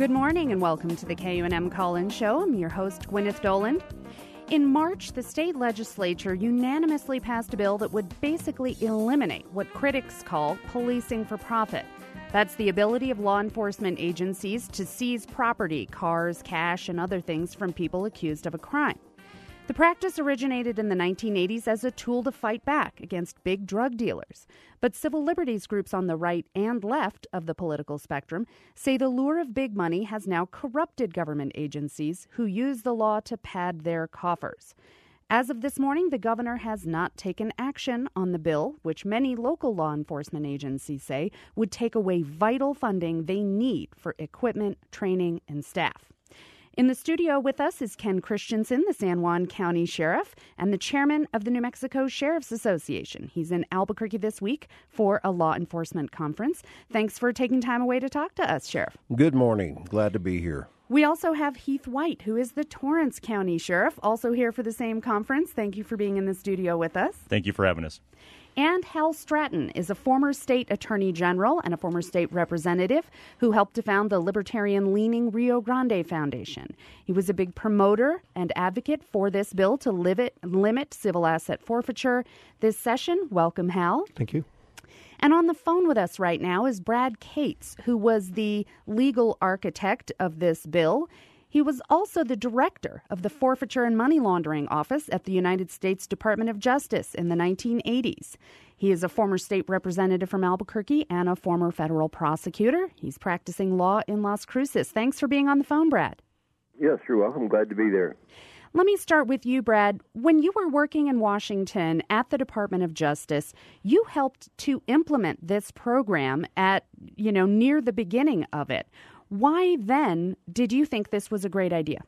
Good morning and welcome to the KUNM Call-In Show. I'm your host, Gwyneth Doland. In March, the state legislature unanimously passed a bill that would basically eliminate what critics call policing for profit. That's the ability of law enforcement agencies to seize property, cars, cash, and other things from people accused of a crime. The practice originated in the 1980s as a tool to fight back against big drug dealers. But civil liberties groups on the right and left of the political spectrum say the lure of big money has now corrupted government agencies who use the law to pad their coffers. As of this morning, the governor has not taken action on the bill, which many local law enforcement agencies say would take away vital funding they need for equipment, training, and staff. In the studio with us is Ken Christensen, the San Juan County Sheriff and the chairman of the New Mexico Sheriff's Association. He's in Albuquerque this week for a law enforcement conference. Thanks for taking time away to talk to us, Sheriff. Good morning. Glad to be here. We also have Heath White, who is the Torrance County Sheriff, also here for the same conference. Thank you for being in the studio with us. Thank you for having us. And Hal Stratton is a former state attorney general and a former state representative who helped to found the libertarian-leaning Rio Grande Foundation. He was a big promoter and advocate for this bill to limit civil asset forfeiture. This session, welcome, Hal. Thank you. And on the phone with us right now is Brad Cates, who was the legal architect of this bill. He was also the director of the Forfeiture and Money Laundering Office at the United States Department of Justice in the 1980s. He is a former state representative from Albuquerque and a former federal prosecutor. He's practicing law in Las Cruces. Thanks for being on the phone, Brad. Yes, you're welcome. Glad to be there. Let me start with you, Brad. When you were working in Washington at the Department of Justice, you helped to implement this program at, near the beginning of it. Why then did you think this was a great idea?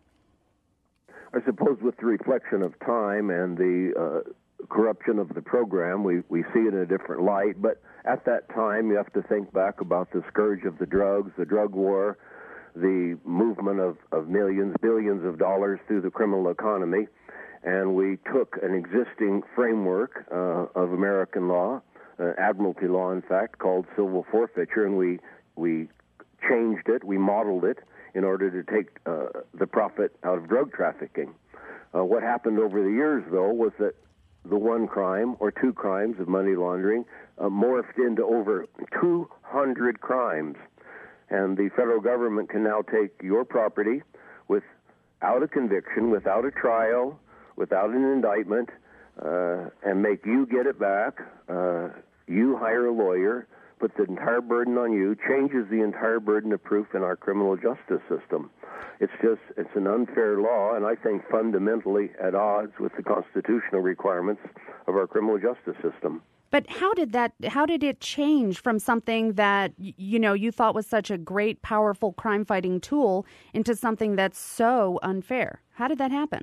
I suppose with the reflection of time and the corruption of the program, we see it in a different light. But at that time, you have to think back about the scourge of the drugs, the drug war, the movement of millions, billions of dollars through the criminal economy. And we took an existing framework of American law, admiralty law, in fact, called civil forfeiture, and we changed it, we modeled it in order to take the profit out of drug trafficking. What happened over the years, though, was that the one crime or two crimes of money laundering morphed into over 200 crimes. And the federal government can now take your property without a conviction, without a trial, without an indictment, and make you get it back. You hire a lawyer, puts the entire burden on you, changes the entire burden of proof in our criminal justice system. It's an unfair law, and I think fundamentally at odds with the constitutional requirements of our criminal justice system. But how did it change from something that, you thought was such a great, powerful crime-fighting tool into something that's so unfair? How did that happen?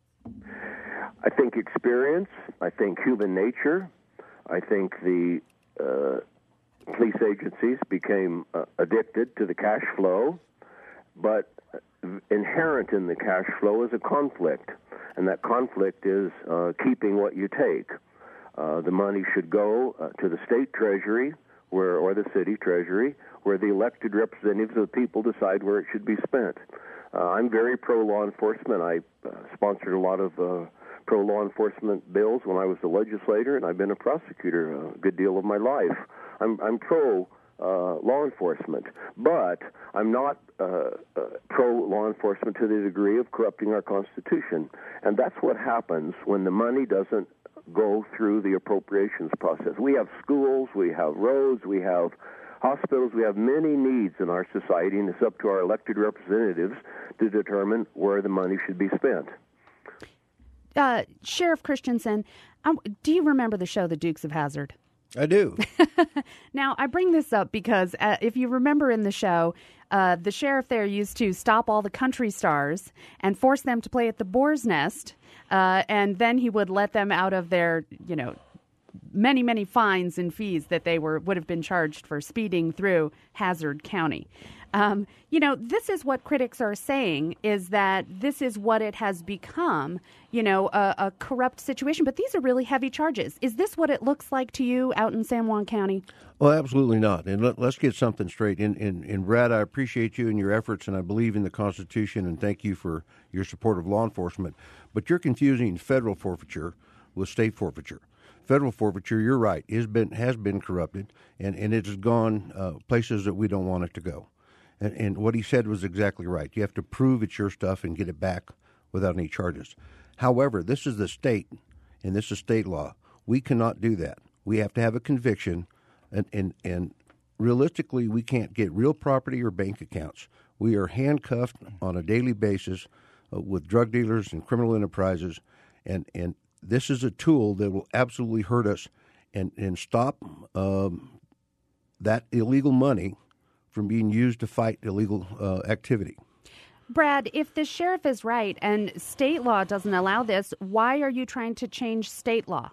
I think experience. I think human nature. I think the police agencies became addicted to the cash flow, but inherent in the cash flow is a conflict, and that conflict is keeping what you take. The money should go to the state treasury or the city treasury, where the elected representatives of the people decide where it should be spent. I'm very pro-law enforcement. I sponsored a lot of pro-law enforcement bills when I was a legislator, and I've been a prosecutor a good deal of my life. I'm pro-law enforcement, but I'm not pro-law enforcement to the degree of corrupting our Constitution. And that's what happens when the money doesn't go through the appropriations process. We have schools, we have roads, we have hospitals, we have many needs in our society, and it's up to our elected representatives to determine where the money should be spent. Sheriff Christensen, do you remember the show The Dukes of Hazzard? I do. Now, I bring this up because if you remember in the show, the sheriff there used to stop all the country stars and force them to play at the Boar's Nest, and then he would let them out of their, many, many fines and fees that they would have been charged for speeding through Hazard County. This is what critics are saying, is that this is what it has become, a corrupt situation. But these are really heavy charges. Is this what it looks like to you out in San Juan County? Well, absolutely not. And let's get something straight. And Brad, I appreciate you and your efforts, and I believe in the Constitution, and thank you for your support of law enforcement. But you're confusing federal forfeiture with state forfeiture. Federal forfeiture, you're right, has been corrupted, and it has gone places that we don't want it to go. And what he said was exactly right. You have to prove it's your stuff and get it back without any charges. However, this is the state, and this is state law. We cannot do that. We have to have a conviction, and realistically, we can't get real property or bank accounts. We are handcuffed on a daily basis with drug dealers and criminal enterprises, and this is a tool that will absolutely hurt us and stop that illegal money from being used to fight illegal activity. Brad, if the sheriff is right and state law doesn't allow this, why are you trying to change state law?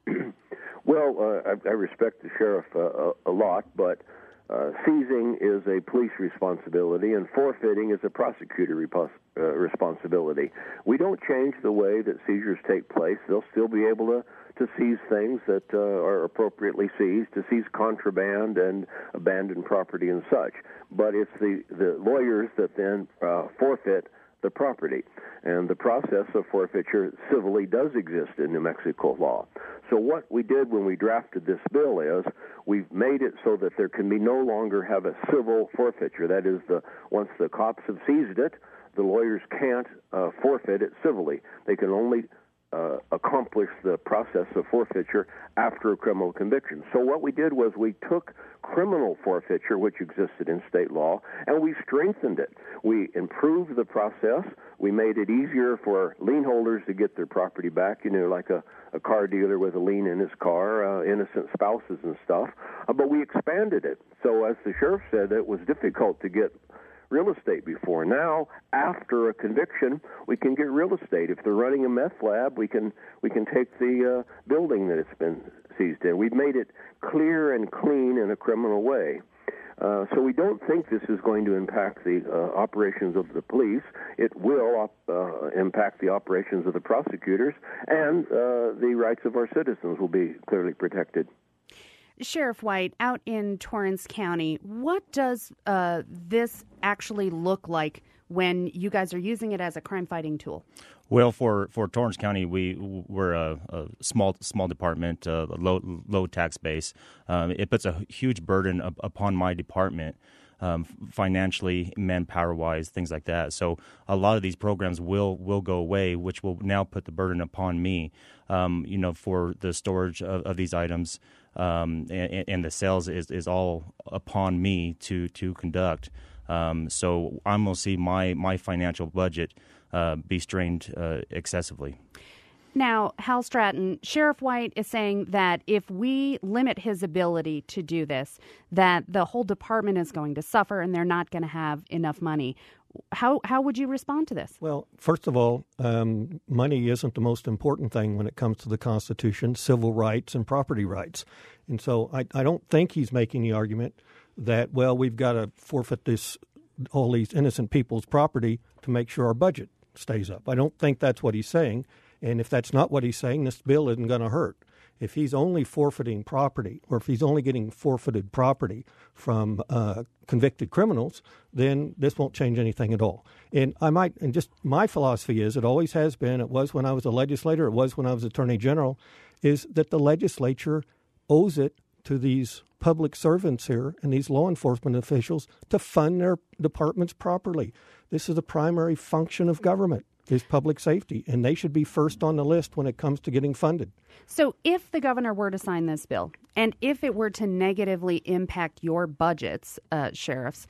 Well, I respect the sheriff a lot, but seizing is a police responsibility and forfeiting is a prosecutor responsibility. We don't change the way that seizures take place. They'll still be able to seize things that are appropriately seized, to seize contraband and abandoned property and such. But it's the lawyers that then forfeit the property. And the process of forfeiture civilly does exist in New Mexico law. So what we did when we drafted this bill is we've made it so that there can be no longer have a civil forfeiture. That is, once the cops have seized it, the lawyers can't forfeit it civilly. They can only accomplish the process of forfeiture after a criminal conviction. So what we did was we took criminal forfeiture, which existed in state law, and we strengthened it. We improved the process. We made it easier for lien holders to get their property back, like a car dealer with a lien in his car, innocent spouses and stuff. But we expanded it. So as the sheriff said, it was difficult to get real estate before. Now, after a conviction, we can get real estate. If they're running a meth lab, we can take the building that it's been seized in. We've made it clear and clean in a criminal way. So we don't think this is going to impact the operations of the police. It will impact the operations of the prosecutors, and the rights of our citizens will be clearly protected. Sheriff White, out in Torrance County, what does this actually look like when you guys are using it as a crime-fighting tool? Well, for Torrance County, we're a small department, low tax base. It puts a huge burden upon my department, financially, manpower-wise, things like that. So a lot of these programs will go away, which will now put the burden upon me, for the storage of these items. And the sales is all upon me to conduct. So I'm going to see my financial budget be strained excessively. Now, Hal Stratton, Sheriff White is saying that if we limit his ability to do this, that the whole department is going to suffer and they're not going to have enough money. How would you respond to this? Well, first of all, money isn't the most important thing when it comes to the Constitution, civil rights and property rights. And so I don't think he's making the argument that, well, we've got to forfeit all these innocent people's property to make sure our budget stays up. I don't think that's what he's saying. And if that's not what he's saying, this bill isn't going to hurt. If he's only forfeiting property, or if he's only getting forfeited property from convicted criminals, then this won't change anything at all. And just my philosophy is, it always has been, it was when I was a legislator, it was when I was Attorney General, is that the legislature owes it to these public servants here and these law enforcement officials to fund their departments properly. This is the primary function of government, is public safety, and they should be first on the list when it comes to getting funded. So if the governor were to sign this bill, and if it were to negatively impact your budgets, sheriffs,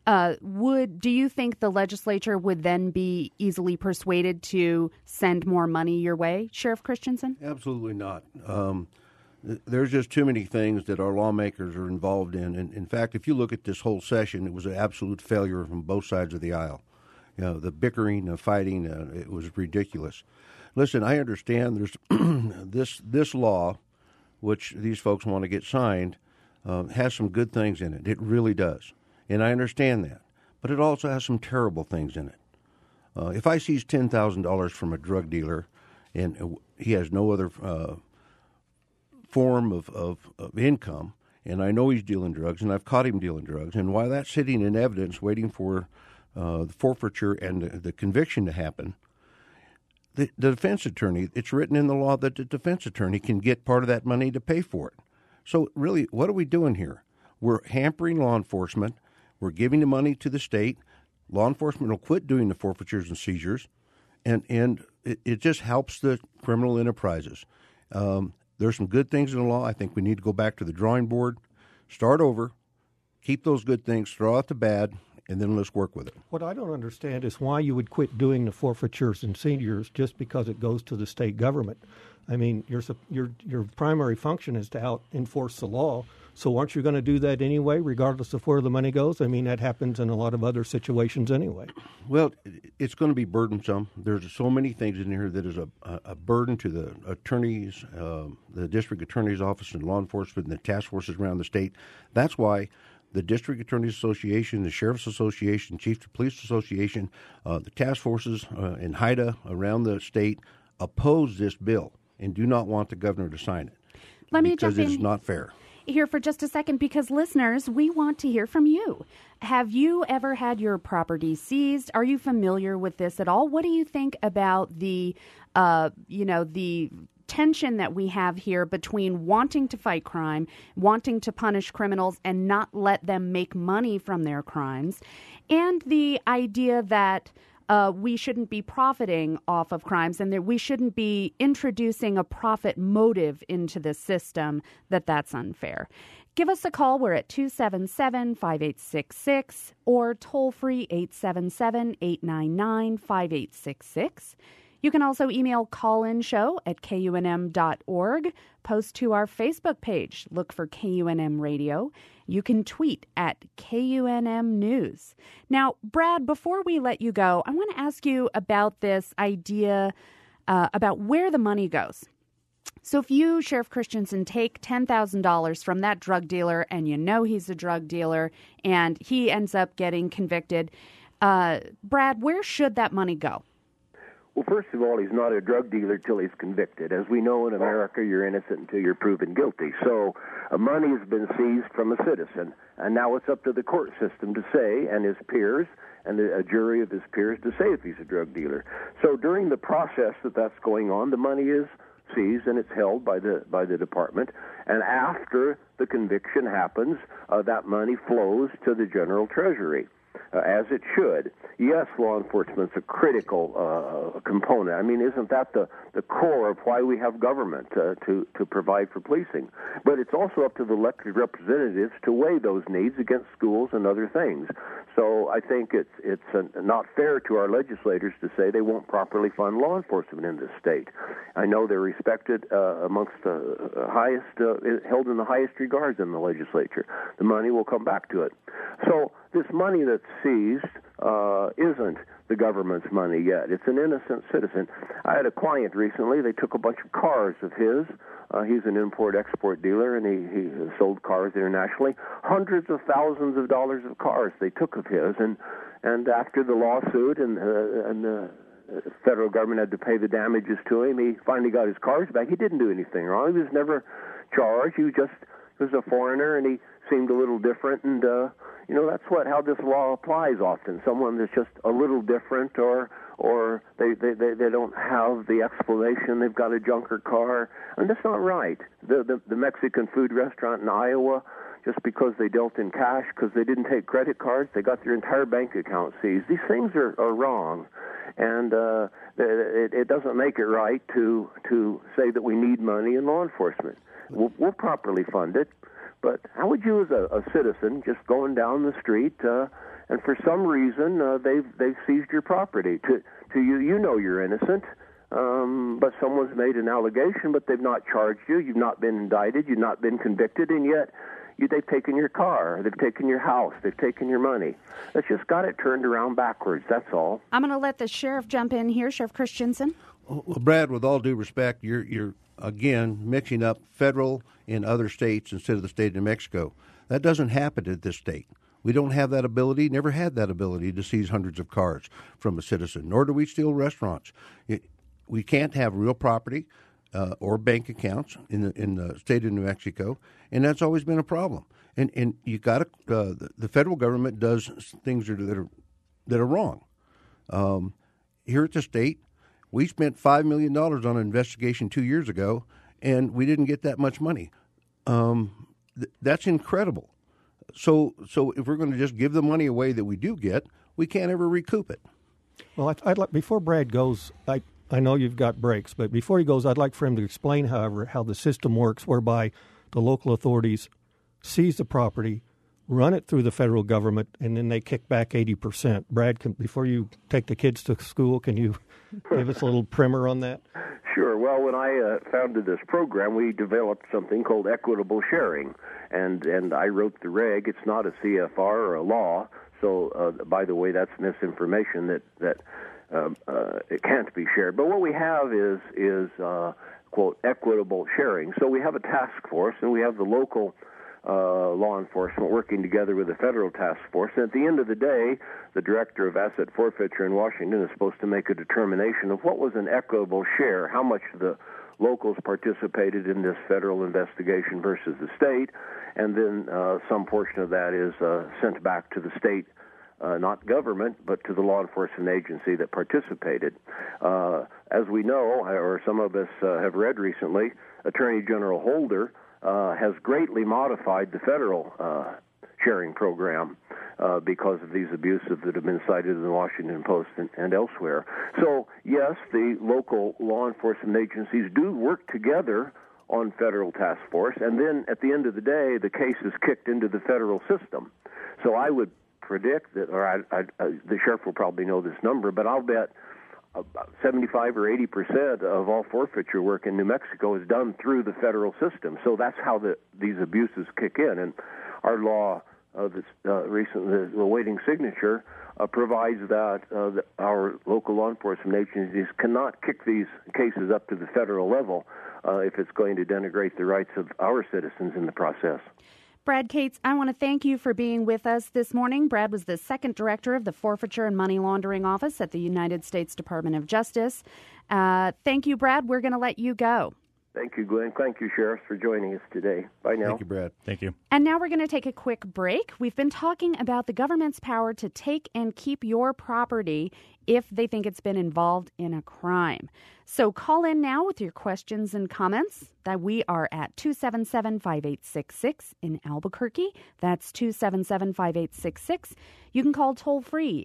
do you think the legislature would then be easily persuaded to send more money your way, Sheriff Christensen? Absolutely not. There's just too many things that our lawmakers are involved in. And in fact, if you look at this whole session, it was an absolute failure from both sides of the aisle. The bickering, the fighting, it was ridiculous. Listen, I understand there's this law, which these folks want to get signed, has some good things in it. It really does. And I understand that. but it also has some terrible things in it. If I seize $10,000 from a drug dealer and he has no other form of income, and I know he's dealing drugs, and I've caught him dealing drugs, and while that's sitting in evidence waiting for the forfeiture and the conviction to happen, the defense attorney, it's written in the law that the defense attorney can get part of that money to pay for it. So really, what are we doing here? We're hampering law enforcement. We're giving the money to the state. Law enforcement will quit doing the forfeitures and seizures, and it just helps the criminal enterprises. There's some good things in the law. I think we need to go back to the drawing board, start over, keep those good things, throw out the bad, and then let's work with it. What I don't understand is why you would quit doing the forfeitures and seizures just because it goes to the state government. I mean, your primary function is to enforce the law. So aren't you going to do that anyway, regardless of where the money goes? I mean, that happens in a lot of other situations anyway. Well, it's going to be burdensome. There's so many things in here that is a burden to the attorneys, the district attorney's office and law enforcement and the task forces around the state. That's why the District Attorneys Association, the Sheriff's Association, Chiefs of Police Association, the task forces in HIDA around the state oppose this bill and do not want the governor to sign it. Let me because jump in it's not fair. Here for just a second, because listeners, we want to hear from you. Have you ever had your property seized? Are you familiar with this at all? What do you think about the tension that we have here between wanting to fight crime, wanting to punish criminals and not let them make money from their crimes, and the idea that we shouldn't be profiting off of crimes and that we shouldn't be introducing a profit motive into the system, that's unfair. Give us a call. We're at 277-5866 or toll-free 877-899-5866. You can also email callinshow@kunm.org. Post to our Facebook page. Look for KUNM Radio. You can tweet at KUNM News. Now, Brad, before we let you go, I want to ask you about this idea about where the money goes. So if you, Sheriff Christensen, take $10,000 from that drug dealer and you know he's a drug dealer and he ends up getting convicted, Brad, where should that money go? Well, first of all, he's not a drug dealer till he's convicted. As we know in America, you're innocent until you're proven guilty. So money has been seized from a citizen, and now it's up to the court system to say, and his peers, and a jury of his peers to say if he's a drug dealer. So during the process that's going on, the money is seized and it's held by the department. And after the conviction happens, that money flows to the general treasury. As it should. Yes, law enforcement's a critical component. I mean, isn't that the core of why we have government, to provide for policing? But it's also up to the elected representatives to weigh those needs against schools and other things. So I think it's not fair to our legislators to say they won't properly fund law enforcement in this state. I know they're respected amongst highest, held in the highest regards in the legislature. The money will come back to it. So this money that's seized isn't the government's money yet. It's an innocent citizen. I had a client recently. They took a bunch of cars of his. He's an import-export dealer, and he sold cars internationally. Hundreds of thousands of dollars of cars they took of his. And after the lawsuit and the federal government had to pay the damages to him, he finally got his cars back. He didn't do anything wrong. He was never charged. He was a foreigner, and he seemed a little different, and that's how this law applies often. Someone that's just a little different, or they don't have the explanation. They've got a junker car, and that's not right. The Mexican food restaurant in Iowa, just because they dealt in cash, because they didn't take credit cards, they got their entire bank account seized. These things are wrong, and it doesn't make it right to say that we need money in law enforcement. We'll properly fund it. But how would you, as a citizen, just going down the street, and for some reason they've seized your property? To you, you know you're innocent, but someone's made an allegation, but they've not charged you. You've not been indicted. You've not been convicted, and yet they've taken your car, they've taken your house, they've taken your money. It's just got it turned around backwards. That's all. I'm going to let the sheriff jump in here, Sheriff Christensen. Well, Brad, with all due respect, you're again mixing up federal and other states instead of the state of New Mexico. That doesn't happen at this state. We don't have that ability, never had that ability to seize hundreds of cars from a citizen, nor do we steal restaurants. We can't have real property or bank accounts in the state of New Mexico, and that's always been a problem. And you got to the federal government does things that are wrong. Here at the state, we spent $5 million on an investigation 2 years ago, and we didn't get that much money. That's incredible. So if we're going to just give the money away that we do get, we can't ever recoup it. Well, I'd like, before Brad goes, I know you've got breaks, but before he goes, I'd like for him to explain, however, how the system works whereby the local authorities seize the property, run it through the federal government, and then they kick back 80%. Brad, before you take the kids to school, can you give us a little primer on that? Sure. Well, when I founded this program, we developed something called equitable sharing, and I wrote the reg. It's not a CFR or a law, so by the way, that's misinformation that it can't be shared. But what we have is quote, equitable sharing. So we have a task force, and we have the local law enforcement working together with the federal task force. And at the end of the day, the director of asset forfeiture in Washington is supposed to make a determination of what was an equitable share, how much the locals participated in this federal investigation versus the state, and then some portion of that is sent back to the state, not government, but to the law enforcement agency that participated. As we know, or some of us have read recently, Attorney General Holder has greatly modified the federal sharing program because of these abuses that have been cited in the Washington Post and elsewhere. So, yes, the local law enforcement agencies do work together on federal task force, and then at the end of the day, the case is kicked into the federal system. So I would predict that, or the sheriff will probably know this number, but I'll bet 75 or 80% of all forfeiture work in New Mexico is done through the federal system. So that's how these abuses kick in. And our law that's recently awaiting signature provides that our local law enforcement agencies cannot kick these cases up to the federal level if it's going to denigrate the rights of our citizens in the process. Brad Cates, I want to thank you for being with us this morning. Brad was the second director of the Forfeiture and Money Laundering Office at the United States Department of Justice. Thank you, Brad. We're going to let you go. Thank you, Glenn. Thank you, Sheriff, for joining us today. Bye now. Thank you, Brad. Thank you. And now we're going to take a quick break. We've been talking about the government's power to take and keep your property if they think it's been involved in a crime. So call in now with your questions and comments. That we are at 277-5866 in Albuquerque. That's 277-5866. You can call toll-free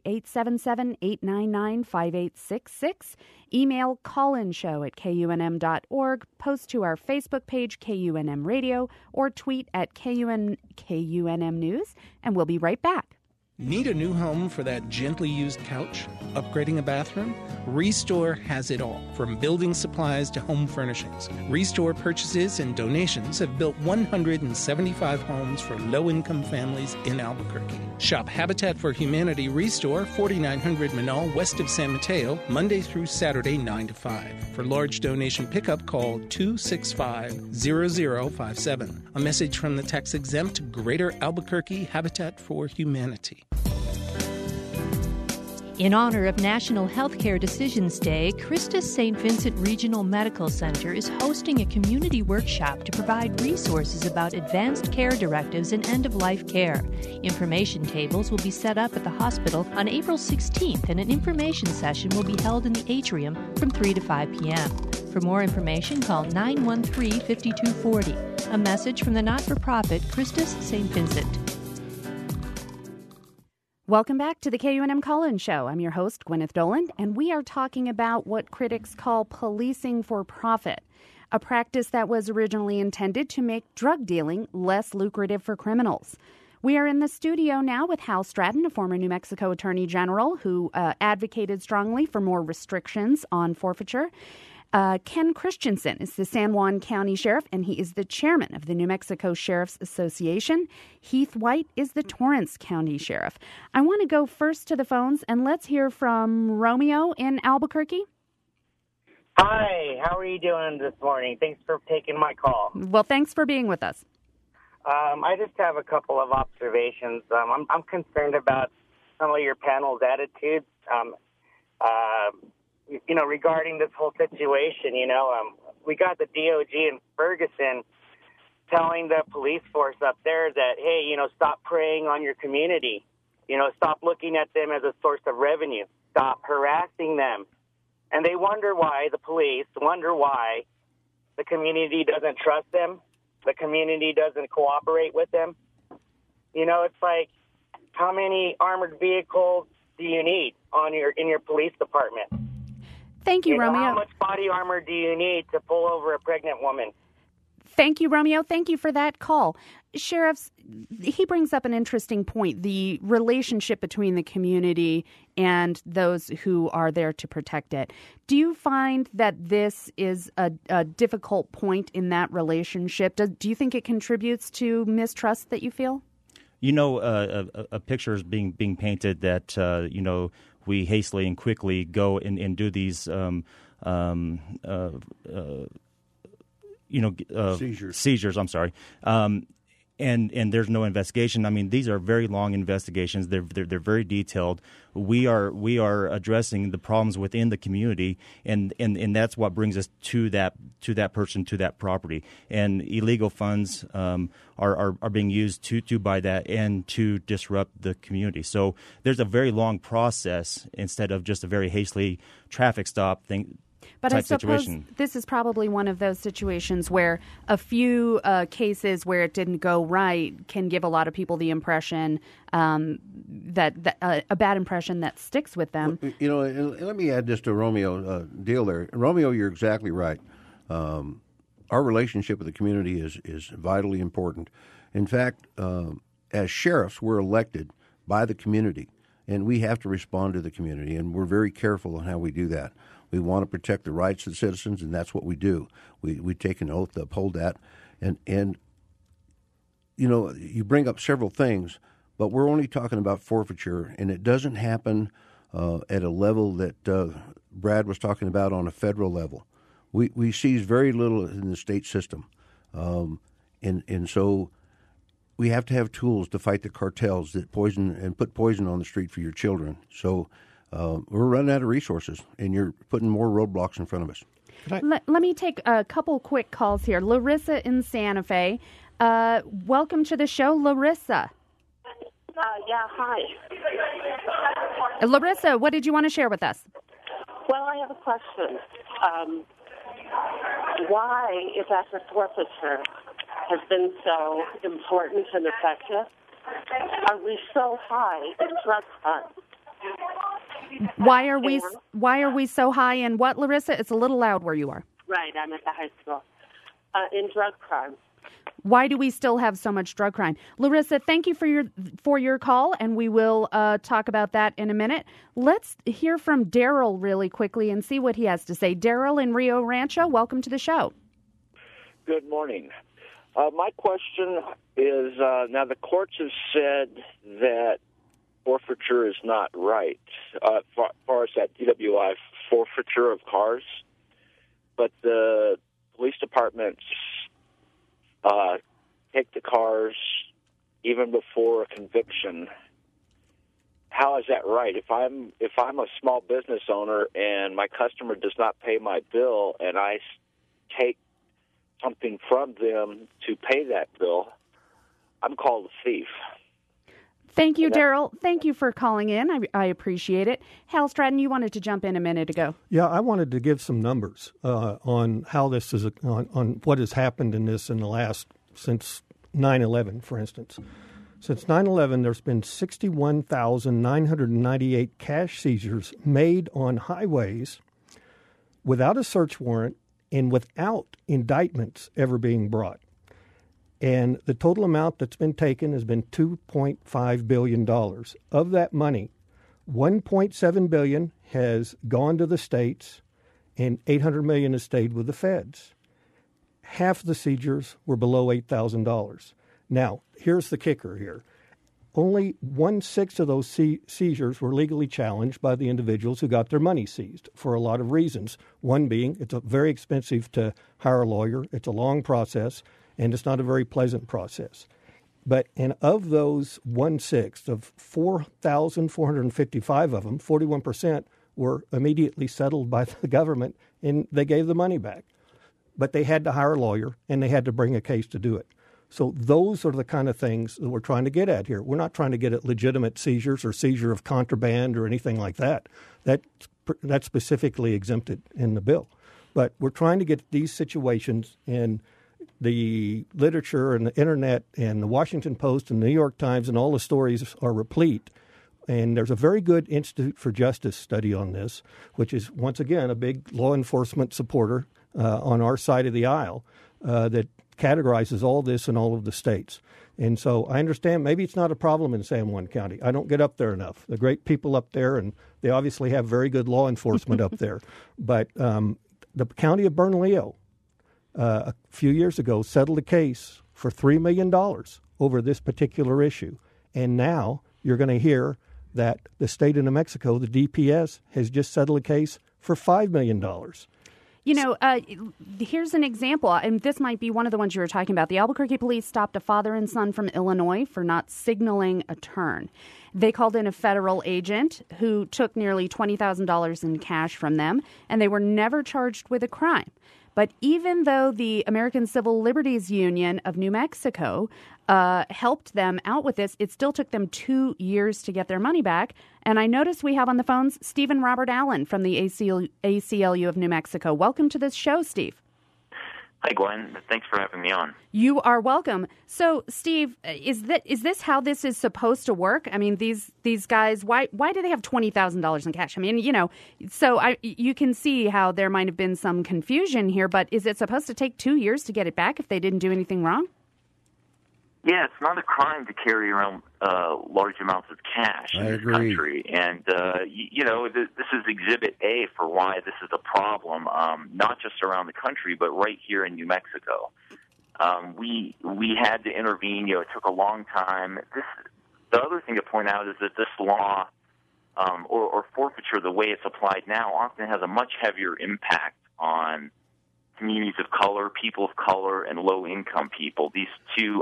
877-899-5866. Email callinshow@kunm.org. Post to our Facebook page, KUNM Radio, or tweet at KUNM News. And we'll be right back. Need a new home for that gently used couch? Upgrading a bathroom? Restore has it all, from building supplies to home furnishings. Restore purchases and donations have built 175 homes for low-income families in Albuquerque. Shop Habitat for Humanity Restore, 4900 Manal, west of San Mateo, Monday through Saturday, 9 to 5. For large donation pickup, call 265-0057. A message from the tax-exempt Greater Albuquerque Habitat for Humanity. In honor of National Healthcare Decisions Day, Christus St. Vincent Regional Medical Center is hosting a community workshop to provide resources about advanced care directives and end-of-life care. Information tables will be set up at the hospital on April 16th, and an information session will be held in the atrium from 3 to 5 p.m. For more information, call 913-5240. A message from the not-for-profit Christus St. Vincent. Welcome back to the KUNM Call-In Show. I'm your host, Gwyneth Doland, and we are talking about what critics call policing for profit, a practice that was originally intended to make drug dealing less lucrative for criminals. We are in the studio now with Hal Stratton, a former New Mexico Attorney General who advocated strongly for more restrictions on forfeiture. Ken Christensen is the San Juan County Sheriff, and he is the chairman of the New Mexico Sheriff's Association. Heath White is the Torrance County Sheriff. I want to go first to the phones, and let's hear from Romeo in Albuquerque. Hi, how are you doing this morning? Thanks for taking my call. Well, thanks for being with us. I just have a couple of observations. I'm concerned about some of your panel's attitudes, regarding this whole situation. We got the DOG in Ferguson telling the police force up there that, hey, stop preying on your community. Stop looking at them as a source of revenue. Stop harassing them. And they wonder why, the police wonder why the community doesn't trust them. The community doesn't cooperate with them. It's like, how many armored vehicles do you need in your police department? Thank you, Romeo. How much body armor do you need to pull over a pregnant woman? Thank you, Romeo. Thank you for that call. Sheriff, he brings up an interesting point, the relationship between the community and those who are there to protect it. Do you find that this is a difficult point in that relationship? Do you think it contributes to mistrust that you feel? A picture is being painted that, we hastily and quickly go and do these seizures. I'm sorry. And there's no investigation. I mean, these are very long investigations. They're very detailed. We are addressing the problems within the community, and that's what brings us to that person, to that property. And illegal funds are being used to buy that and to disrupt the community. So there's a very long process instead of just a very hastily traffic stop thing. But I suppose this is probably one of those situations where a few cases where it didn't go right can give a lot of people the impression that a bad impression that sticks with them. And let me add this to Romeo deal there. Romeo, you're exactly right. Our relationship with the community is vitally important. In fact, as sheriffs, we're elected by the community, and we have to respond to the community, and we're very careful on how we do that. We want to protect the rights of the citizens, and that's what we do. We take an oath to uphold that. And you bring up several things, but we're only talking about forfeiture, and it doesn't happen at a level that Brad was talking about on a federal level. We seize very little in the state system. And so we have to have tools to fight the cartels that poison and put poison on the street for your children. So we're running out of resources, and you're putting more roadblocks in front of us. Let me take a couple quick calls here. Larissa in Santa Fe. Welcome to the show, Larissa. Hi. Larissa, what did you want to share with us? Well, I have a question. Why, if asset forfeiture has been so important and effective, are we so high in drug crime? Why are we so high in what, Larissa? It's a little loud where you are. Right, I'm at the high school. In drug crime. Why do we still have so much drug crime? Larissa, thank you for your call, and we will talk about that in a minute. Let's hear from Daryl really quickly and see what he has to say. Daryl in Rio Rancho, welcome to the show. Good morning. My question is, now the courts have said that forfeiture is not right, as far as that DWI forfeiture of cars, but the police departments take the cars even before a conviction. How is that right? If I'm a small business owner and my customer does not pay my bill and I take something from them to pay that bill, I'm called a thief. Thank you, Daryl. Thank you for calling in. I appreciate it. Hal Stratton, you wanted to jump in a minute ago. Yeah, I wanted to give some numbers on how this is on what has happened in this in the last since 9/11, for instance. Since 9/11, there's been 61,998 cash seizures made on highways without a search warrant and without indictments ever being brought. And the total amount that's been taken has been $2.5 billion. Of that money, $1.7 billion has gone to the states and $800 million has stayed with the feds. Half the seizures were below $8,000. Now, here's the kicker here. Only 1/6 of those seizures were legally challenged by the individuals who got their money seized for a lot of reasons. One being it's very expensive to hire a lawyer. It's a long process. And it's not a very pleasant process. And of those 1/6 of 4,455 of them, 41% were immediately settled by the government, and they gave the money back. But they had to hire a lawyer, and they had to bring a case to do it. So those are the kind of things that we're trying to get at here. We're not trying to get at legitimate seizures or seizure of contraband or anything like that. That's specifically exempted in the bill. But we're trying to get these situations, and the literature and the internet and the Washington Post and the New York Times and all the stories are replete. And there's a very good Institute for Justice study on this, which is, once again, a big law enforcement supporter on our side of the aisle that categorizes all this in all of the states. And so I understand maybe it's not a problem in San Juan County. I don't get up there enough. The great people up there, and they obviously have very good law enforcement up there. But the county of Bernalillo, a few years ago, settled a case for $3 million over this particular issue. And now you're going to hear that the state of New Mexico, the DPS, has just settled a case for $5 million. You know, here's an example, and this might be one of the ones you were talking about. The Albuquerque police stopped a father and son from Illinois for not signaling a turn. They called in a federal agent who took nearly $20,000 in cash from them, and they were never charged with a crime. But even though the American Civil Liberties Union of New Mexico helped them out with this, it still took them 2 years to get their money back. And I notice we have on the phones Stephen Robert Allen from the ACLU of New Mexico. Welcome to this show, Steve. Hi, Gwen. Thanks for having me on. You are welcome. So, Steve, is this how this is supposed to work? I mean, these guys, why do they have $20,000 in cash? I mean, you know, so you can see how there might have been some confusion here, but is it supposed to take 2 years to get it back if they didn't do anything wrong? Yeah, it's not a crime to carry around large amounts of cash in this country. And, you know, this is Exhibit A for why this is a problem, not just around the country, but right here in New Mexico. We had to intervene. You know, it took a long time. The other thing to point out is that this law or forfeiture, the way it's applied now, often has a much heavier impact on communities of color, people of color, and low-income people. These two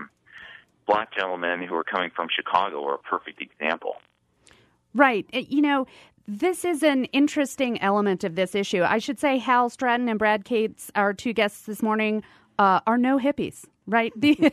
black gentlemen who are coming from Chicago are a perfect example. Right. You know, this is an interesting element of this issue. I should say Hal Stratton and Brad Cates, our two guests this morning, are no hippies, right?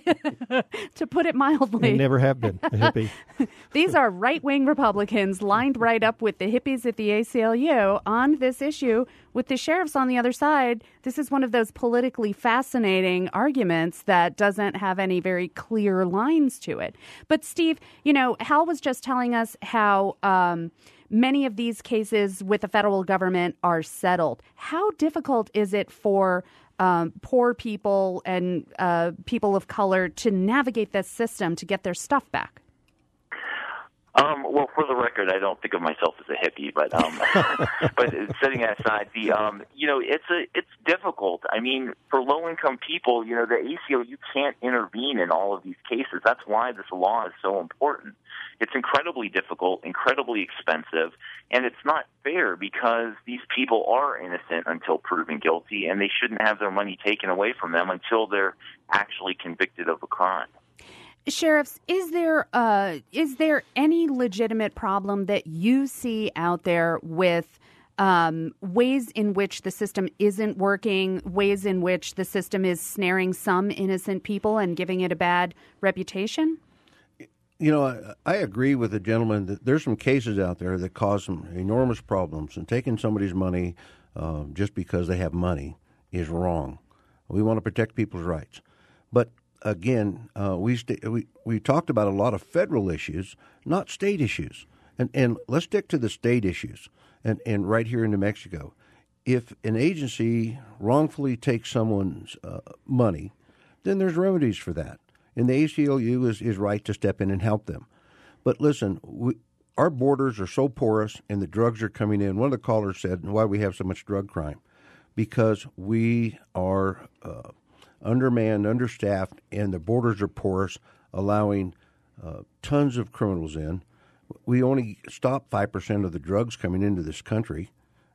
To put it mildly. They never have been a hippie. These are right-wing Republicans lined right up with the hippies at the ACLU on this issue with the sheriffs on the other side. This is one of those politically fascinating arguments that doesn't have any very clear lines to it. But, Steve, you know, Hal was just telling us how many of these cases with the federal government are settled. How difficult is it for poor people and people of color to navigate this system to get their stuff back? Well, for the record, I don't think of myself as a hippie, but but setting that aside, you know, it's difficult. I mean, for low-income people, you know, the ACLU can't intervene in all of these cases. That's why this law is so important. It's incredibly difficult, incredibly expensive, and it's not fair because these people are innocent until proven guilty, and they shouldn't have their money taken away from them until they're actually convicted of a crime. Sheriffs, is there any legitimate problem that you see out there with ways in which the system isn't working, ways in which the system is snaring some innocent people and giving it a bad reputation? You know, I agree with the gentleman that there's some cases out there that cause some enormous problems, and taking somebody's money just because they have money is wrong. We want to protect people's rights. But again, we talked about a lot of federal issues, not state issues. And let's stick to the state issues. And right here in New Mexico, if an agency wrongfully takes someone's money, then there's remedies for that. And the ACLU is right to step in and help them. But listen, our borders are so porous and the drugs are coming in. One of the callers said, why we have so much drug crime? Because we are undermanned, understaffed, and the borders are porous, allowing tons of criminals in. We only stop 5% of the drugs coming into this country,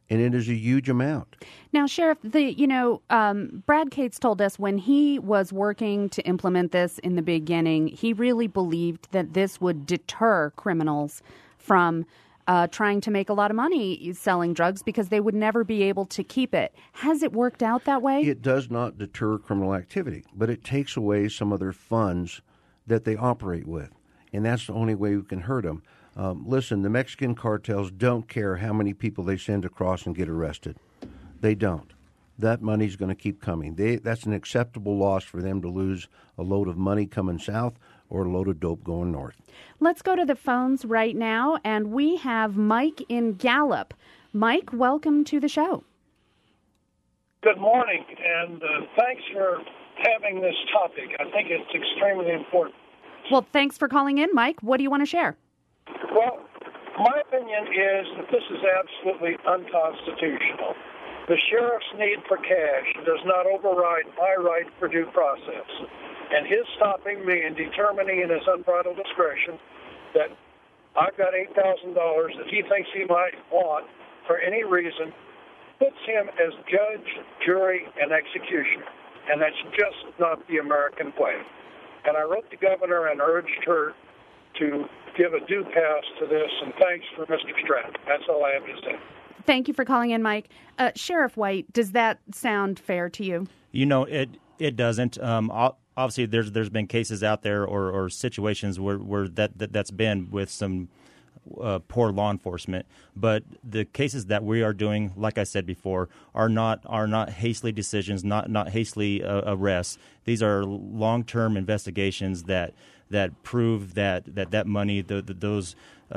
and it is a huge amount. Now, Sheriff, Brad Cates told us when he was working to implement this in the beginning, he really believed that this would deter criminals from trying to make a lot of money selling drugs because they would never be able to keep it. Has it worked out that way? It does not deter criminal activity, but it takes away some of their funds that they operate with, and that's the only way we can hurt them. Listen, the Mexican cartels don't care how many people they send across and get arrested. They don't. That money's going to keep coming. That's an acceptable loss for them to lose a load of money coming south or a load of dope going north. Let's go to the phones right now, and we have Mike in Gallup. Mike, welcome to the show. Good morning, and thanks for having this topic. I think it's extremely important. Well, thanks for calling in, Mike. What do you want to share? Well, my opinion is that this is absolutely unconstitutional. The sheriff's need for cash does not override my right for due process. And his stopping me and determining in his unbridled discretion that I've got $8,000 that he thinks he might want for any reason puts him as judge, jury, and executioner. And that's just not the American way. And I wrote the governor and urged her to give a due pass to this, and thanks for Mr. Stratton. That's all I have to say. Thank you for calling in, Mike. Sheriff White, does that sound fair to you? It doesn't. Obviously, there's been cases out there or situations where that's been with some poor law enforcement, but the cases that we are doing, like I said before, are not hastily decisions, not hastily arrests. These are long-term investigations that prove that money, those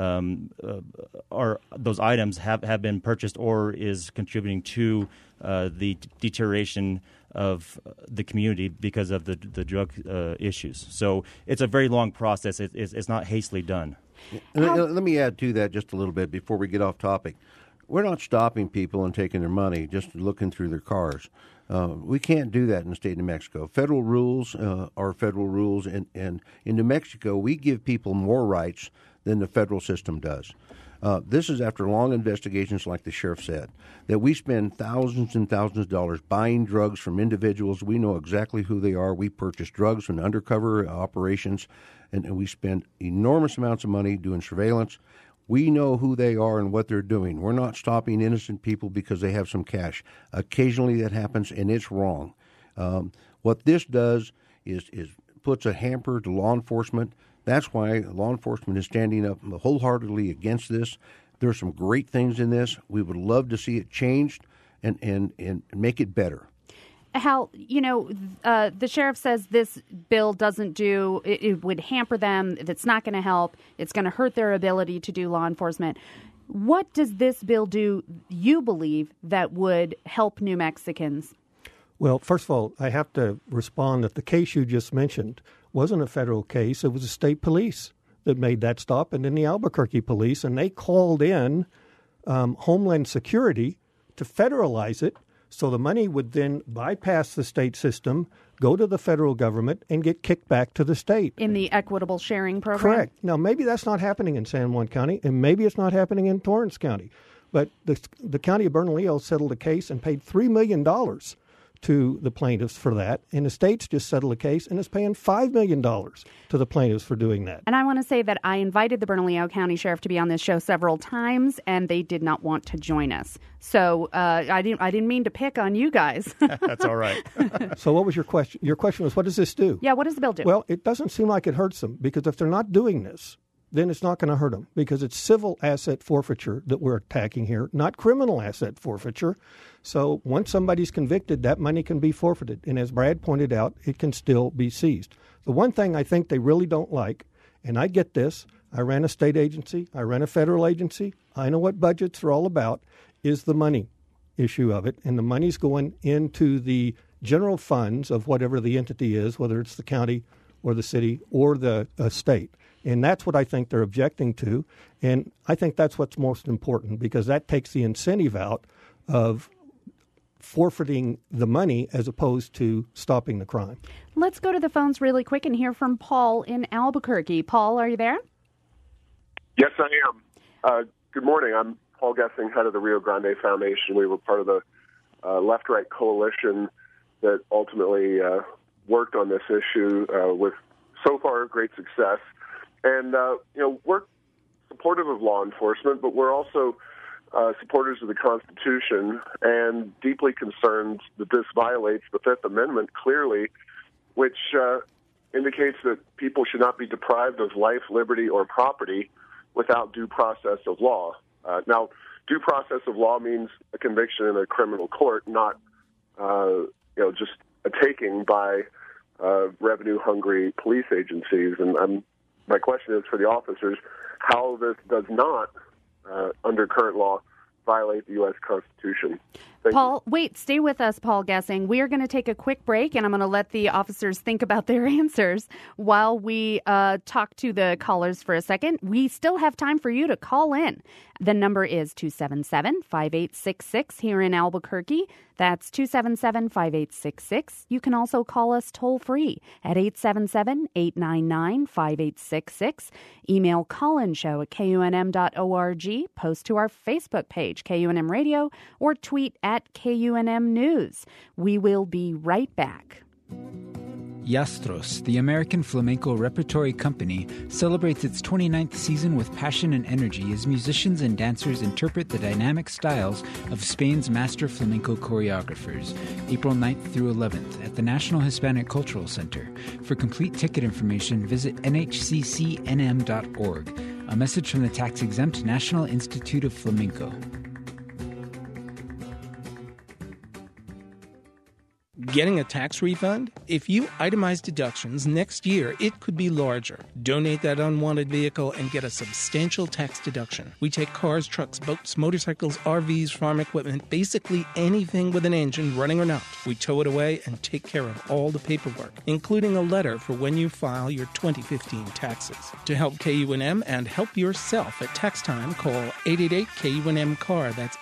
items have been purchased or is contributing to the deterioration of the community because of the drug issues. So it's a very long process. It's not hastily done. Let me add to that just a little bit before we get off topic. We're not stopping people and taking their money, just looking through their cars. We can't do that in the state of New Mexico. Federal rules are federal rules, and in New Mexico, we give people more rights than the federal system does. This is after long investigations, like the sheriff said, that we spend thousands and thousands of dollars buying drugs from individuals. We know exactly who they are. We purchase drugs from undercover operations, and we spend enormous amounts of money doing surveillance. We know who they are and what they're doing. We're not stopping innocent people because they have some cash. Occasionally that happens, and it's wrong. What this does is puts a hamper to law enforcement. That's why law enforcement is standing up wholeheartedly against this. There are some great things in this. We would love to see it changed and make it better. Hal, the sheriff says this bill doesn't it would hamper them. It's not going to help. It's going to hurt their ability to do law enforcement. What does this bill do, you believe, that would help New Mexicans? Well, first of all, I have to respond that the case you just mentioned wasn't a federal case. It was the state police that made that stop, and then the Albuquerque police, and they called in Homeland Security to federalize it, so the money would then bypass the state system, go to the federal government, and get kicked back to the state. In the equitable sharing program? Correct. Now, maybe that's not happening in San Juan County, and maybe it's not happening in Torrance County, but the county of Bernalillo settled a case and paid $3 million to the plaintiffs for that, and the state's just settled a case and is paying $5 million to the plaintiffs for doing that. And I want to say that I invited the Bernalillo County Sheriff to be on this show several times, and they did not want to join us. So I didn't mean to pick on you guys. That's all right. So what was your question? Your question was, what does this do? Yeah, what does the bill do? Well, it doesn't seem like it hurts them, because if they're not doing this, then it's not going to hurt them, because it's civil asset forfeiture that we're attacking here, not criminal asset forfeiture. So once somebody's convicted, that money can be forfeited. And as Brad pointed out, it can still be seized. The one thing I think they really don't like, and I get this, I ran a state agency, I ran a federal agency, I know what budgets are all about, is the money issue of it. And the money's going into the general funds of whatever the entity is, whether it's the county or the city or the state. And that's what I think they're objecting to. And I think that's what's most important, because that takes the incentive out of forfeiting the money as opposed to stopping the crime. Let's go to the phones really quick and hear from Paul in Albuquerque. Paul, are you there? Yes, I am. Good morning. I'm Paul Gessing, head of the Rio Grande Foundation. We were part of the left-right coalition that ultimately worked on this issue with, so far, great success. And, we're supportive of law enforcement, but we're also supporters of the Constitution and deeply concerned that this violates the Fifth Amendment clearly, which indicates that people should not be deprived of life, liberty, or property without due process of law. Now, due process of law means a conviction in a criminal court, not just a taking by revenue-hungry police agencies. And my question is for the officers, how this does not, under current law, violate the U.S. Constitution. Paul, wait, stay with us, Paul Gessing. We are going to take a quick break, and I'm going to let the officers think about their answers while we talk to the callers for a second. We still have time for you to call in. The number is 277-5866 here in Albuquerque. That's 277-5866. You can also call us toll-free at 877-899-5866. Email callinshow@kunm.org. Post to our Facebook page, KUNM Radio, or tweet at KUNM News. We will be right back. Yastros, the American Flamenco Repertory Company, celebrates its 29th season with passion and energy as musicians and dancers interpret the dynamic styles of Spain's master flamenco choreographers. April 9th through 11th at the National Hispanic Cultural Center. For complete ticket information, visit nhccnm.org. A message from the tax-exempt National Institute of Flamenco. Getting a tax refund? If you itemize deductions, next year it could be larger. Donate that unwanted vehicle and get a substantial tax deduction. We take cars, trucks, boats, motorcycles, RVs, farm equipment, basically anything with an engine, running or not. We tow it away and take care of all the paperwork, including a letter for when you file your 2015 taxes. To help KUNM and help yourself at tax time, call 888-KUNM-CAR. That's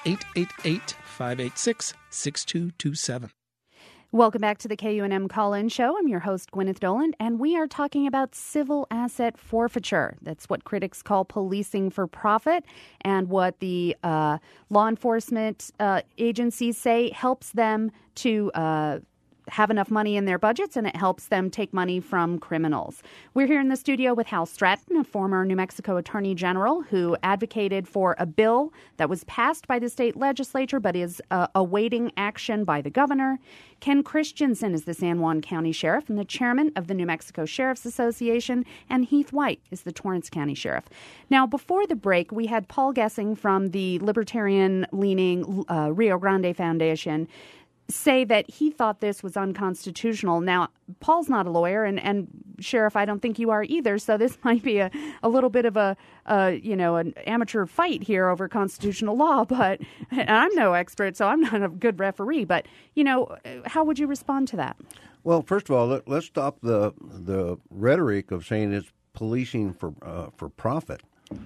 888-586-6227. Welcome back to the KUNM Call-In Show. I'm your host, Gwyneth Doland, and we are talking about civil asset forfeiture. That's what critics call policing for profit, and what the law enforcement agencies say helps them to have enough money in their budgets, and it helps them take money from criminals. We're here in the studio with Hal Stratton, a former New Mexico Attorney General who advocated for a bill that was passed by the state legislature but is awaiting action by the governor. Ken Christensen is the San Juan County Sheriff and the chairman of the New Mexico Sheriff's Association, and Heath White is the Torrance County Sheriff. Now, before the break, we had Paul Gessing from the libertarian-leaning Rio Grande Foundation say that he thought this was unconstitutional. Now, Paul's not a lawyer, and Sheriff, I don't think you are either, so this might be a little bit of an amateur fight here over constitutional law, but and I'm no expert, so I'm not a good referee, but, how would you respond to that? Well, first of all, let's stop the rhetoric of saying it's policing for profit.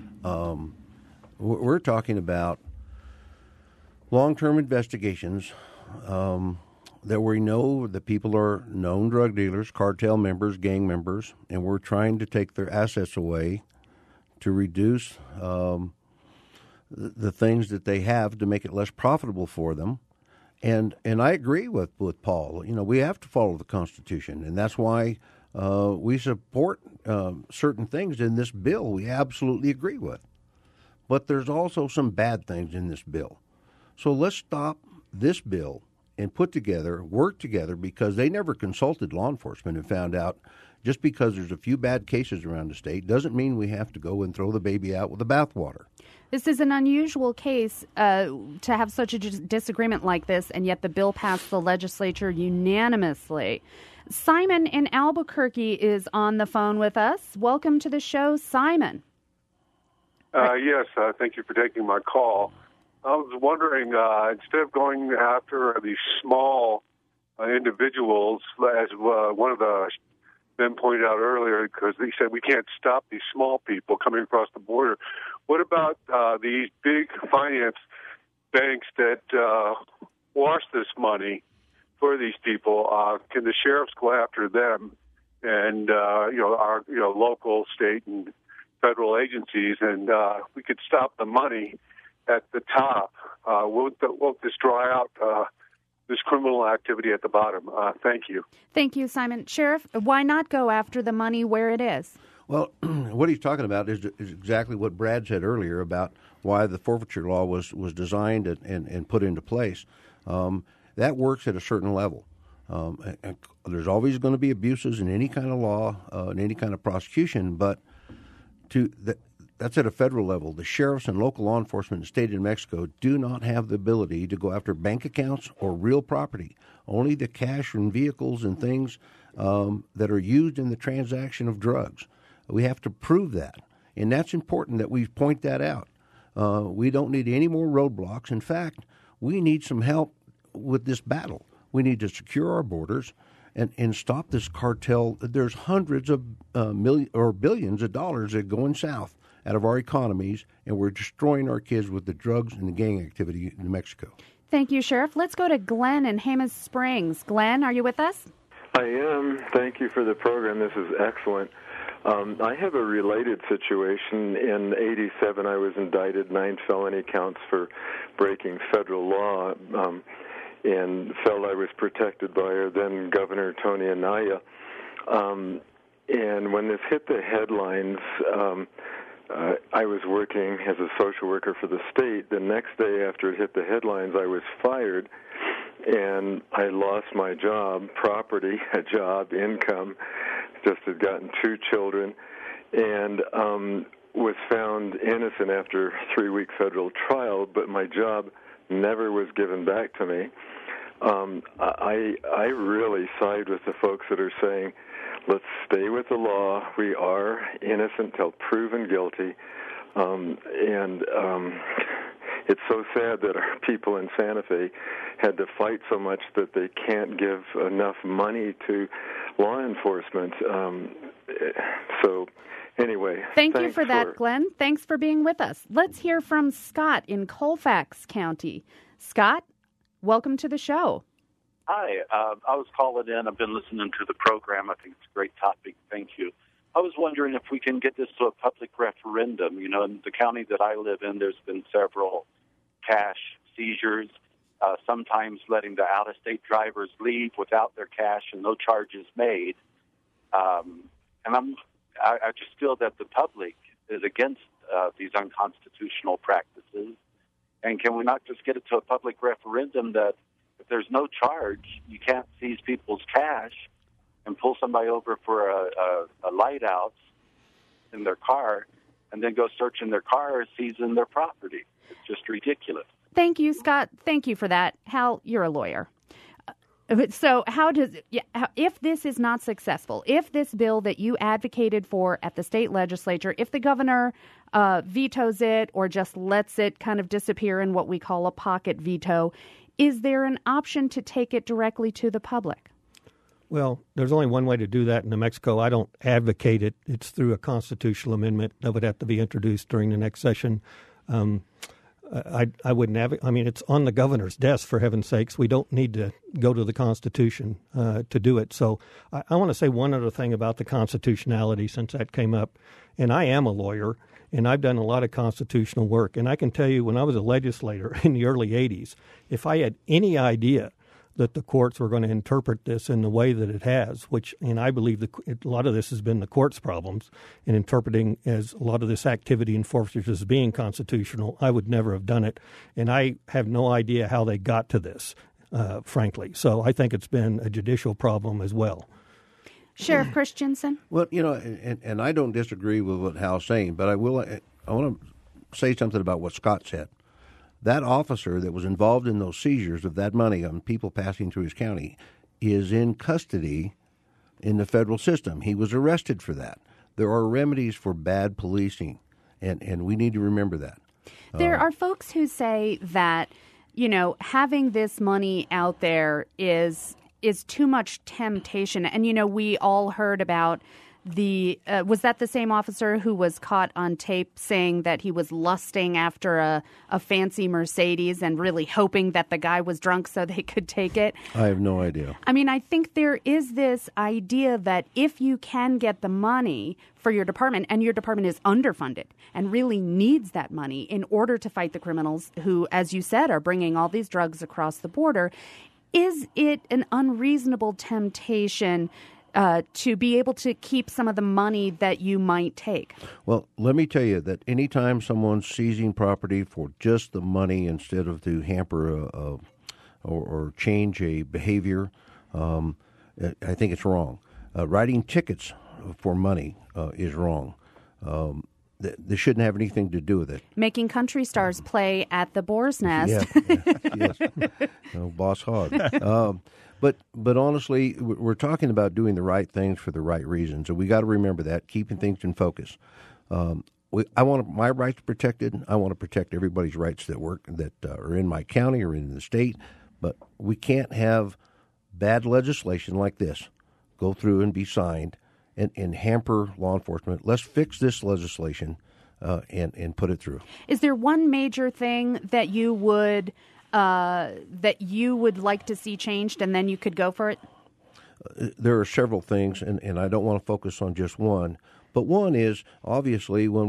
We're talking about long-term investigations that we know that people are known drug dealers, cartel members, gang members, and we're trying to take their assets away to reduce the things that they have to make it less profitable for them. And I agree with Paul. We have to follow the Constitution, and that's why we support certain things in this bill we absolutely agree with. But there's also some bad things in this bill. So let's stop this bill and work together, because they never consulted law enforcement and found out just because there's a few bad cases around the state doesn't mean we have to go and throw the baby out with the bathwater. This is an unusual case to have such a disagreement like this, and yet the bill passed the legislature unanimously. Simon in Albuquerque is on the phone with us. Welcome to the show, Simon. Yes, thank you for taking my call. I was wondering, instead of going after these small individuals, as one of the men pointed out earlier, because they said we can't stop these small people coming across the border, what about these big finance banks that wash this money for these people? Can the sheriffs go after them and our local, state, and federal agencies, and we could stop the money at the top, won't this dry out this criminal activity at the bottom? Thank you. Thank you, Simon. Sheriff, why not go after the money where it is? Well, what he's talking about is exactly what Brad said earlier about why the forfeiture law was designed and put into place. That works at a certain level. And there's always going to be abuses in any kind of law, in any kind of prosecution, but that's at a federal level. The sheriffs and local law enforcement in the state of New Mexico do not have the ability to go after bank accounts or real property, only the cash and vehicles and things that are used in the transaction of drugs. We have to prove that, and that's important that we point that out. We don't need any more roadblocks. In fact, we need some help with this battle. We need to secure our borders and stop this cartel. There's hundreds of billions of dollars that are going south out of our economies, and we're destroying our kids with the drugs and the gang activity in New Mexico. Thank you, Sheriff. Let's go to Glenn in Jemez Springs. Glenn, are you with us? I am. Thank you for the program. This is excellent. I have a related situation. In '87, I was indicted 9 felony counts for breaking federal law, and felt I was protected by our then Governor Tony Anaya. And when this hit the headlines, I was working as a social worker for the state. The next day after it hit the headlines, I was fired, and I lost my job, property, a job, income. Just had gotten 2 children, and was found innocent after a 3-week federal trial, but my job never was given back to me. I really side with the folks that are saying, let's stay with the law. We are innocent till proven guilty. It's so sad that our people in Santa Fe had to fight so much that they can't give enough money to law enforcement. So anyway. Thank you for that, Glenn. Thanks for being with us. Let's hear from Scott in Colfax County. Scott, welcome to the show. Hi. I was calling in. I've been listening to the program. I think it's a great topic. Thank you. I was wondering if we can get this to a public referendum. You know, in the county that I live in, there's been several cash seizures, sometimes letting the out-of-state drivers leave without their cash and no charges made. And I just feel that the public is against these unconstitutional practices. And can we not just get it to a public referendum that if there's no charge, you can't seize people's cash and pull somebody over for a light out in their car and then go search in their car, seizing their property? It's just ridiculous. Thank you, Scott. Thank you for that. Hal, you're a lawyer. So if this is not successful, if this bill that you advocated for at the state legislature, if the governor vetoes it or just lets it kind of disappear in what we call a pocket veto, is there an option to take it directly to the public? Well, there's only one way to do that in New Mexico. I don't advocate it. It's through a constitutional amendment that would have to be introduced during the next session. I wouldn't have it. I mean, it's on the governor's desk, for heaven's sakes. We don't need to go to the Constitution to do it. So I want to say one other thing about the constitutionality since that came up. And I am a lawyer, and I've done a lot of constitutional work. And I can tell you when I was a legislator in the early 80s, if I had any idea that the courts were going to interpret this in the way that it has, and I believe a lot of this has been the court's problems in interpreting as a lot of this activity in forfeiture as being constitutional, I would never have done it. And I have no idea how they got to this, frankly. So I think it's been a judicial problem as well. Sheriff Christensen? Well, you know, and I don't disagree with what Hal's saying, but I want to say something about what Scott said. That officer that was involved in those seizures of that money on people passing through his county is in custody in the federal system. He was arrested for that. There are remedies for bad policing, and we need to remember that. There are folks who say that, you know, having this money out there is too much temptation. And, you know, we all heard about was that the same officer who was caught on tape saying that he was lusting after a fancy Mercedes and really hoping that the guy was drunk so they could take it? I have no idea. I mean, I think there is this idea that if you can get the money for your department, and your department is underfunded and really needs that money in order to fight the criminals who, as you said, are bringing all these drugs across the border, is it an unreasonable temptation to be able to keep some of the money that you might take? Well, let me tell you that anytime someone's seizing property for just the money instead of to hamper or change a behavior, I think it's wrong. Writing tickets for money is wrong. They shouldn't have anything to do with it. Making country stars play at the Boar's Nest. Yes. Boss Hog. But honestly, we're talking about doing the right things for the right reasons, and we got to remember that, keeping things in focus. I want my rights protected. I want to protect everybody's rights that are in my county or in the state. But we can't have bad legislation like this go through and be signed and hamper law enforcement. Let's fix this legislation and put it through. Is there one major thing that you would like to see changed, and then you could go for it? There are several things, and I don't want to focus on just one. But one is obviously when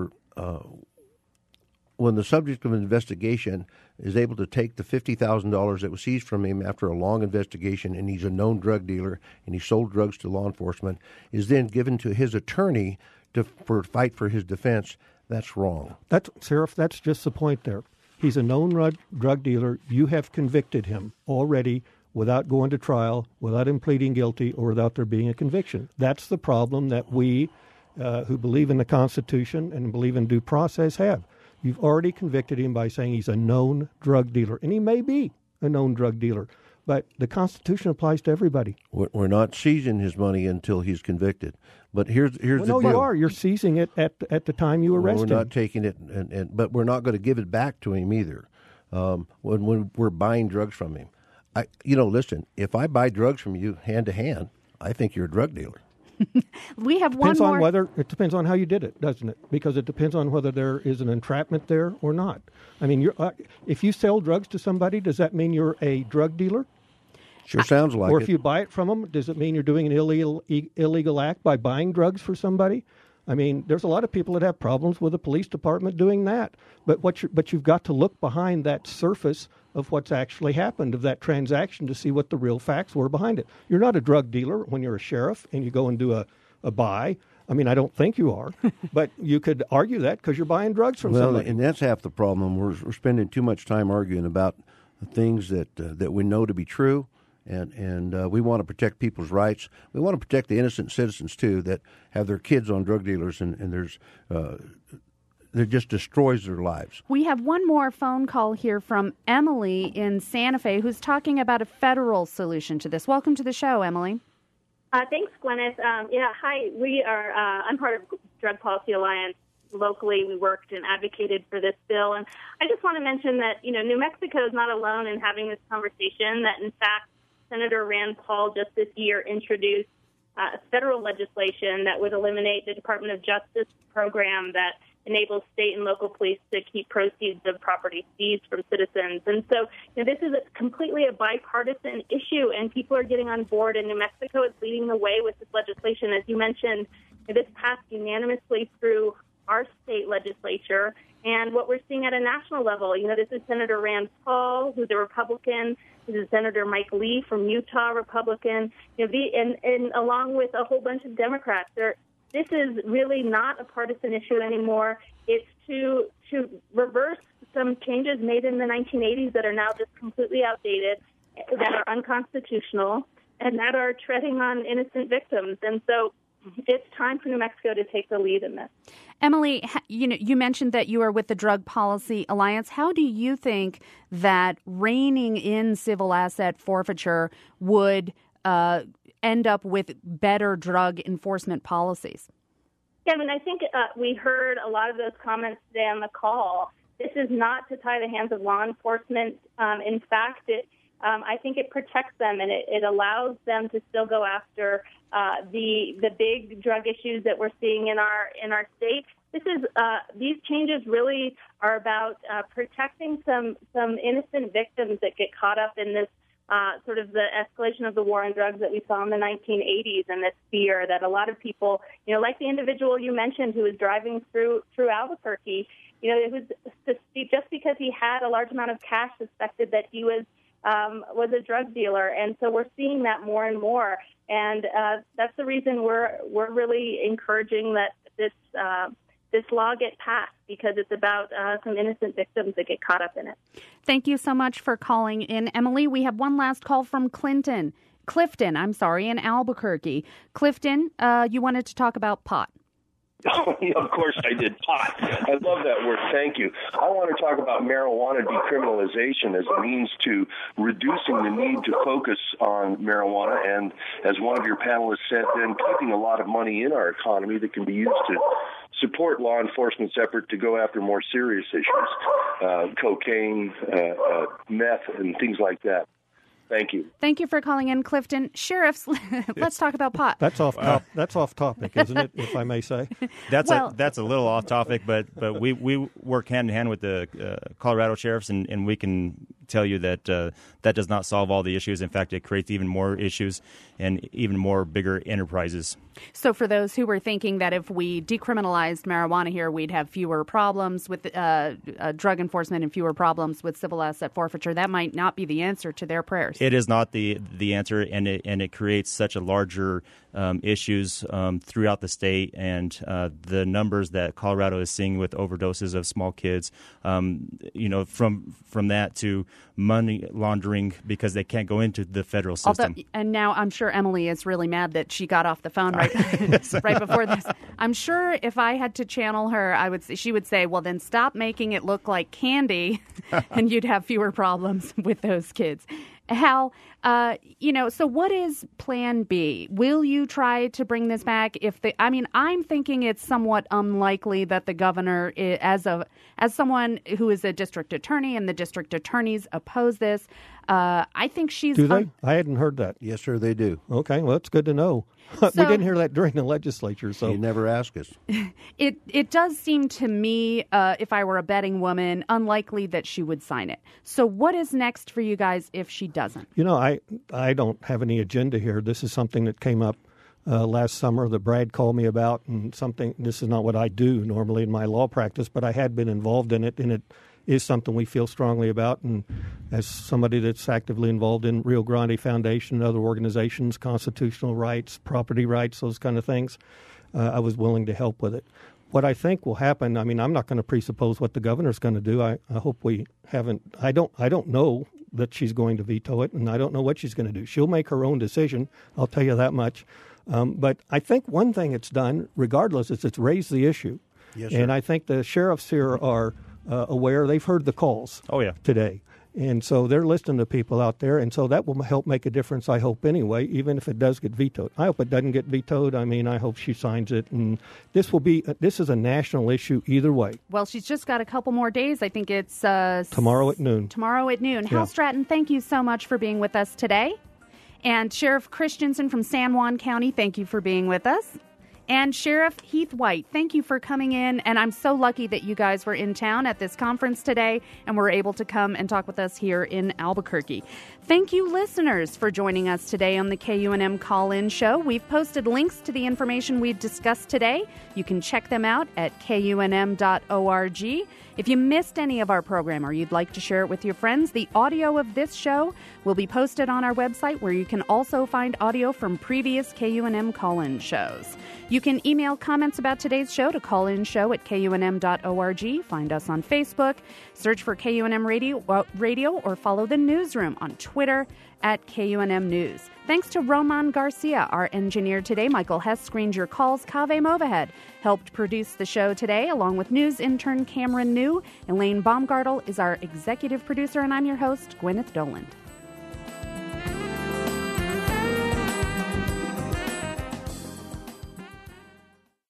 when the subject of an investigation is able to take the $50,000 that was seized from him after a long investigation, and he's a known drug dealer and he sold drugs to law enforcement, is then given to his attorney to fight for his defense. That's wrong. Sheriff, that's just the point there. He's a known drug dealer. You have convicted him already without going to trial, without him pleading guilty, or without there being a conviction. That's the problem that we who believe in the Constitution and believe in due process have. You've already convicted him by saying he's a known drug dealer, and he may be a known drug dealer, but the Constitution applies to everybody. We're not seizing his money until he's convicted. But here's the deal. No, you are. You're seizing it at the time you arrest him. We're not taking it, but we're not going to give it back to him either when we're buying drugs from him. Listen, if I buy drugs from you hand to hand, I think you're a drug dealer. We have one depends more. On whether it depends on how you did it, doesn't it? Because it depends on whether there is an entrapment there or not. I mean, if you sell drugs to somebody, does that mean you're a drug dealer? Sure sounds like it. Or if you buy it from them, does it mean you're doing an illegal act by buying drugs for somebody? I mean, there's a lot of people that have problems with the police department doing that. But you've got to look behind that surface of what's actually happened, of that transaction, to see what the real facts were behind it. You're not a drug dealer when you're a sheriff and you go and do a buy. I mean, I don't think you are, but you could argue that because you're buying drugs from somebody. And that's half the problem. We're spending too much time arguing about things that we know to be true, and we want to protect people's rights. We want to protect the innocent citizens, too, that have their kids on drug dealers, and there's that just destroys their lives. We have one more phone call here from Emily in Santa Fe, who's talking about a federal solution to this. Welcome to the show, Emily. Thanks, Gwyneth. Hi. We are. I'm part of Drug Policy Alliance. Locally, we worked and advocated for this bill, and I just want to mention that New Mexico is not alone in having this conversation. That in fact, Senator Rand Paul just this year introduced federal legislation that would eliminate the Department of Justice program that enables state and local police to keep proceeds of property seized from citizens. And so this is completely a bipartisan issue, and people are getting on board, and New Mexico is leading the way with this legislation. As you mentioned, this passed unanimously through our state legislature, and what we're seeing at a national level, this is Senator Rand Paul, who's a Republican. This is Senator Mike Lee from Utah, Republican, and along with a whole bunch of Democrats. This is really not a partisan issue anymore. It's to reverse some changes made in the 1980s that are now just completely outdated, that are unconstitutional, and that are treading on innocent victims. And so it's time for New Mexico to take the lead in this. Emily, you mentioned that you are with the Drug Policy Alliance. How do you think that reining in civil asset forfeiture would end up with better drug enforcement policies? Kevin, I think we heard a lot of those comments today on the call. This is not to tie the hands of law enforcement. In fact, I think it protects them, and it allows them to still go after the big drug issues that we're seeing in our state. These changes really are about protecting some innocent victims that get caught up in this sort of the escalation of the war on drugs that we saw in the 1980s, and this fear that a lot of people, like the individual you mentioned who was driving through Albuquerque, it was just because he had a large amount of cash, suspected that he was a drug dealer, and so we're seeing that more and more, and that's the reason we're really encouraging that this law get passed, because it's about some innocent victims that get caught up in it. Thank you so much for calling in, Emily. We have one last call from Clifton, in Albuquerque. Clifton, you wanted to talk about pot. Oh, of course I did. Pot. I love that word. Thank you. I want to talk about marijuana decriminalization as a means to reducing the need to focus on marijuana, and as one of your panelists said, then keeping a lot of money in our economy that can be used to support law enforcement's effort to go after more serious issues, cocaine, meth, and things like that. Thank you. Thank you for calling in, Clifton. Sheriffs, let's talk about pot. That's off topic, isn't it, if I may say? That's a little off topic, but we work hand in hand with the Colorado sheriffs, and we can tell you that that does not solve all the issues. In fact, it creates even more issues and even more bigger enterprises. So for those who were thinking that if we decriminalized marijuana here, we'd have fewer problems with drug enforcement and fewer problems with civil asset forfeiture, that might not be the answer to their prayers. It is not the answer, and it creates such a larger issues throughout the state, and the numbers that Colorado is seeing with overdoses of small kids, from that to money laundering because they can't go into the federal system. And now I'm sure Emily is really mad that she got off the phone right before this. I'm sure if I had to channel her, she would say, well, then stop making it look like candy and you'd have fewer problems with those kids. Hal, so what is Plan B? Will you try to bring this back? I'm thinking it's somewhat unlikely that the governor, as someone who is a district attorney, and the district attorneys oppose this, I think she's... Do they? I hadn't heard that. Yes, sir, they do. Okay, well, that's good to know. We didn't hear that during the legislature, so... You never asked us. It does seem to me, if I were a betting woman, unlikely that she would sign it. So what is next for you guys if she doesn't? I don't have any agenda here. This is something that came up last summer that Brad called me about, and this is not what I do normally in my law practice, but I had been involved in it, and it is something we feel strongly about. And as somebody that's actively involved in Rio Grande Foundation and other organizations, constitutional rights, property rights, those kind of things, I was willing to help with it. What I think will happen, I'm not going to presuppose what the governor's going to do. I hope we haven't. I don't know that she's going to veto it, and I don't know what she's going to do. She'll make her own decision, I'll tell you that much. But I think one thing it's done, regardless, is it's raised the issue. Yes, sir. And I think the sheriffs here are aware. They've heard the calls today. And so they're listening to people out there, and so that will help make a difference, I hope, anyway, even if it does get vetoed. I hope it doesn't get vetoed. I hope she signs it, and this is a national issue either way. Well, she's just got a couple more days. I think it's... tomorrow at noon. Hal Stratton, thank you so much for being with us today. And Sheriff Christensen from San Juan County, thank you for being with us. And Sheriff Heath White, thank you for coming in. And I'm so lucky that you guys were in town at this conference today and were able to come and talk with us here in Albuquerque. Thank you, listeners, for joining us today on the KUNM Call-In Show. We've posted links to the information we've discussed today. You can check them out at KUNM.org. If you missed any of our program or you'd like to share it with your friends, the audio of this show will be posted on our website, where you can also find audio from previous KUNM Call-In shows. You can email comments about today's show to callinshow@KUNM.org. Find us on Facebook, search for KUNM Radio, or follow the newsroom on Twitter at KUNM News. Thanks to Roman Garcia, our engineer today. Michael Hess screened your calls. Kaveh Movahed helped produce the show today, along with news intern Cameron New. Elaine Baumgartel is our executive producer, and I'm your host, Gwyneth Doland.